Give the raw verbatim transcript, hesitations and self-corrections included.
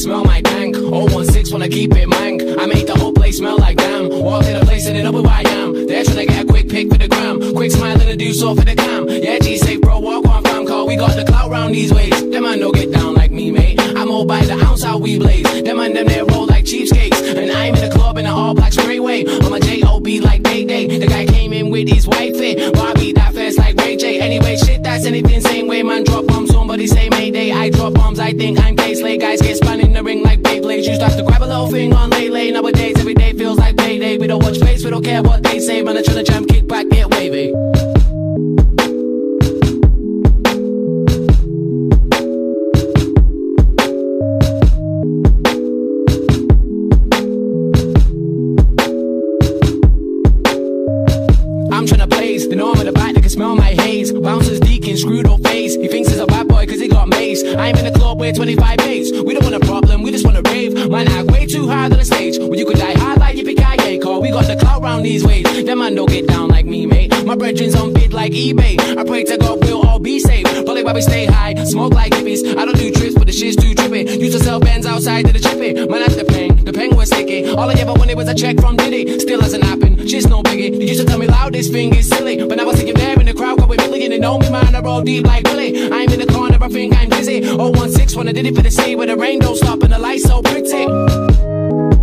smell my tank. oh one six wanna keep it mank. I make the whole place smell like damn. Walk in a place and they know who I am. They're trying to get a quick pic for the gram. Quick smile and a do so for the cam. Yeah, G-say bro, walk on fam call. We got the clout round these ways. Them man no get down like me, mate. I'm all by the ounce how we blaze. Them man them they roll like cheapskates. And I'm in the club in an all black spray way. I'm a J O B like Day Day. The guy came in with his white fit. But I beat that fast like Ray J. Anyway, shit, that's anything same way. Man drop bombs, somebody say Mayday. I drop bombs, I think I'm K-Slay. Guys get spun in the ring like Beyblades. Used to have to grab a little thing on Lay Lay. Nowadays, every day feels like payday. We don't watch face, we don't care what they say. Man, I try to jam, kick back, get wavy. I'm tryna blaze, the norm in the back, they can smell my haze. Bouncers, deacon, screwed up face. He thinks he's a bad boy cause he got mace. I'm in the club with twenty-five mates. We don't want a problem, we just wanna rave. Man, act way too hard on the stage. When you could die hard like Yippee-Ki-Yay, call. We got the clout round these ways. Them man don't get down like me, mate. My brethren's on bid like eBay. I pray to God we'll all be safe. Probably why we stay high, smoke like hippies. I don't do trips, but the shit's too trippy. Used to sell Benz outside of the chippy. Man, that's the pen, the pen was sticky. All I ever wanted was a check from Diddy. Still hasn't happened, shit's no biggie. You used to tell me loud, this thing is silly. But now I see you there in the crowd, going million. And know me, man, I roll deep like Billy. I'm in the corner, I think I'm dizzy. oh one six when I did it for the city, where the rain don't stop and the lights so pretty.